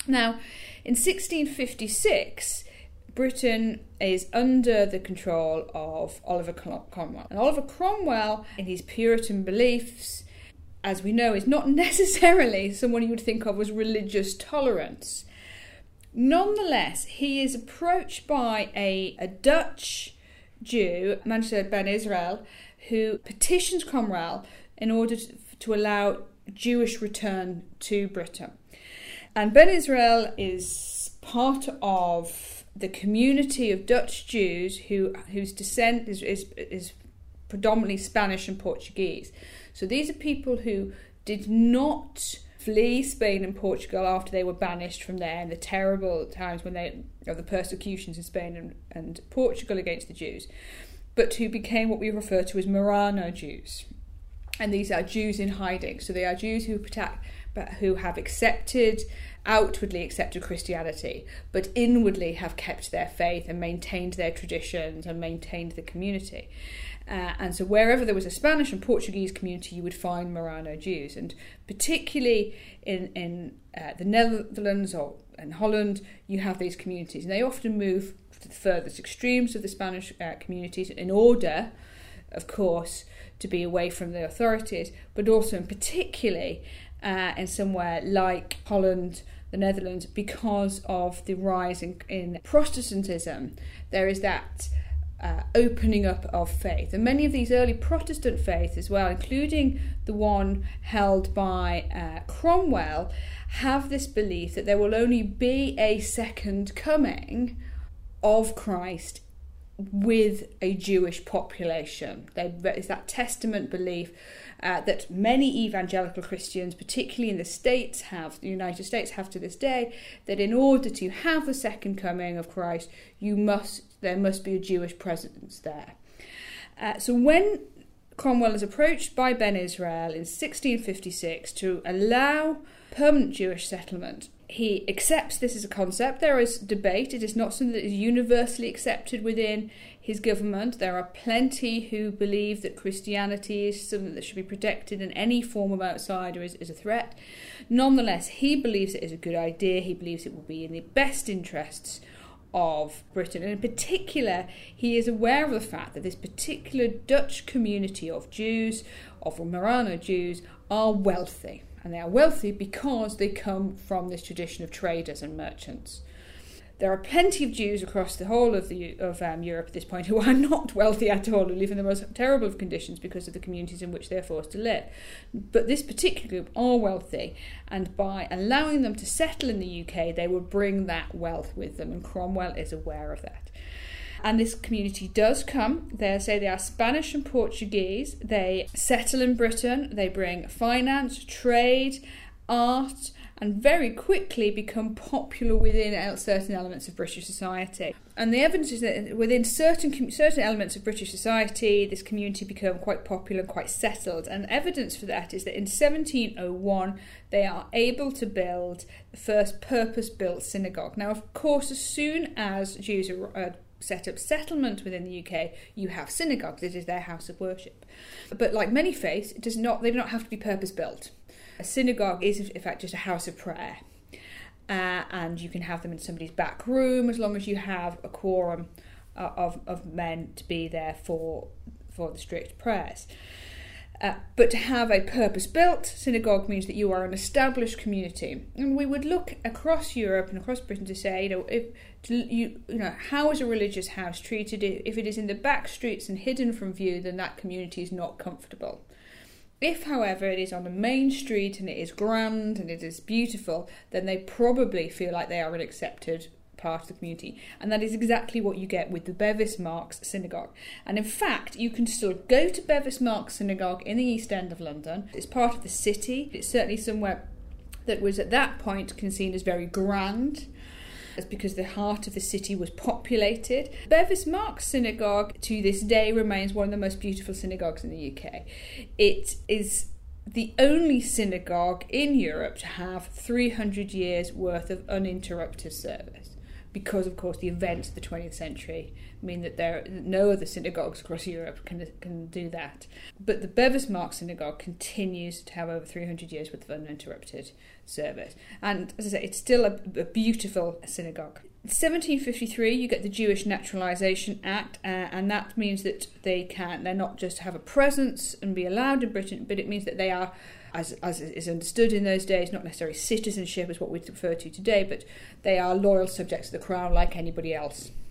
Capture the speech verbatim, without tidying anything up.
Now, in sixteen fifty-six, Britain is under the control of Oliver Cromwell. And Oliver Cromwell, in his Puritan beliefs, as we know, is not necessarily someone you would think of as religious tolerance. Nonetheless, he is approached by a, a Dutch Jew, Mansur Ben Israel, who petitions Cromwell in order to, to allow Jewish return to Britain. And Ben Israel is part of the community of Dutch Jews who whose descent is, is is predominantly Spanish and Portuguese. So these are people who did not flee Spain and Portugal after they were banished from there in the terrible times when they of the persecutions in Spain and, and Portugal against the Jews, but who became what we refer to as Marrano Jews. And these are Jews in hiding. So they are Jews who protect, but who have accepted, outwardly accepted Christianity, but inwardly have kept their faith and maintained their traditions and maintained the community. Uh, and so wherever there was a Spanish and Portuguese community, you would find Marrano Jews. And particularly in, in uh, the Netherlands or in Holland, you have these communities. And they often move to the furthest extremes of the Spanish uh, communities in order, of course, to be away from the authorities, but also in particularly uh, in somewhere like Holland, the Netherlands, because of the rise in, in Protestantism. There is that uh, opening up of faith. And many of these early Protestant faiths as well, including the one held by uh, Cromwell, have this belief that there will only be a second coming of Christ with a Jewish population. There is that Testament belief uh, that many evangelical Christians, particularly in the States, have, the United States have to this day, that in order to have the second coming of Christ, you must there must be a Jewish presence there. Uh, so when Cromwell is approached by Ben Israel in sixteen fifty-six to allow permanent Jewish settlement, he accepts this as a concept. There is debate. It is not something that is universally accepted within his government. There are plenty who believe that Christianity is something that should be protected and any form of outsider is, is a threat. Nonetheless, he believes it is a good idea. He believes it will be in the best interests of Britain. And in particular, he is aware of the fact that this particular Dutch community of Jews, of Marrano Jews, are wealthy. And they are wealthy because they come from this tradition of traders and merchants. There are plenty of Jews across the whole of the of um, Europe at this point who are not wealthy at all, who live in the most terrible of conditions because of the communities in which they're forced to live. But this particular group are wealthy, and by allowing them to settle in the U K, they will bring that wealth with them, and Cromwell is aware of that. And this community does come. They say they are Spanish and Portuguese. They settle in Britain. They bring finance, trade, art, and very quickly become popular within certain elements of British society. And the evidence is that within certain certain elements of British society, this community become quite popular and quite settled. And evidence for that is that in seventeen oh one, they are able to build the first purpose-built synagogue. Now, of course, as soon as Jews are uh, set up settlement within the U K, you have synagogues. It is their house of worship. But like many faiths, it does not. They do not have to be purpose-built. A synagogue is, in fact, just a house of prayer. Uh, and you can have them in somebody's back room as long as you have a quorum uh, of, of men to be there for, for the strict prayers. Uh, but to have a purpose-built synagogue means that you are an established community. And we would look across Europe and across Britain to say, you know, if to, you, you know, how is a religious house treated? If it is in the back streets and hidden from view, then that community is not comfortable. If, however, it is on the main street and it is grand and it is beautiful, then they probably feel like they are an accepted part of the community. And that is exactly what you get with the Bevis Marks Synagogue. And in fact, you can still go to Bevis Marks Synagogue in the East End of London. It's part of the city. It's certainly somewhere that was at that point seen as very grand. That's because the heart of the city was populated. Bevis Marks Synagogue to this day remains one of the most beautiful synagogues in the U K. It is the only synagogue in Europe to have three hundred years worth of uninterrupted service. because, of course, the events of the twentieth century mean that there no other synagogues across Europe can can do that. But the Bevis Mark Synagogue continues to have over three hundred years worth of uninterrupted service. And, as I say, it's still a, a beautiful synagogue. In seventeen fifty-three, you get the Jewish Naturalisation Act, uh, and that means that they can, they're not just have a presence and be allowed in Britain, but it means that they are, as as is understood in those days, not necessarily citizenship as what we refer to today, but they are loyal subjects of the crown like anybody else.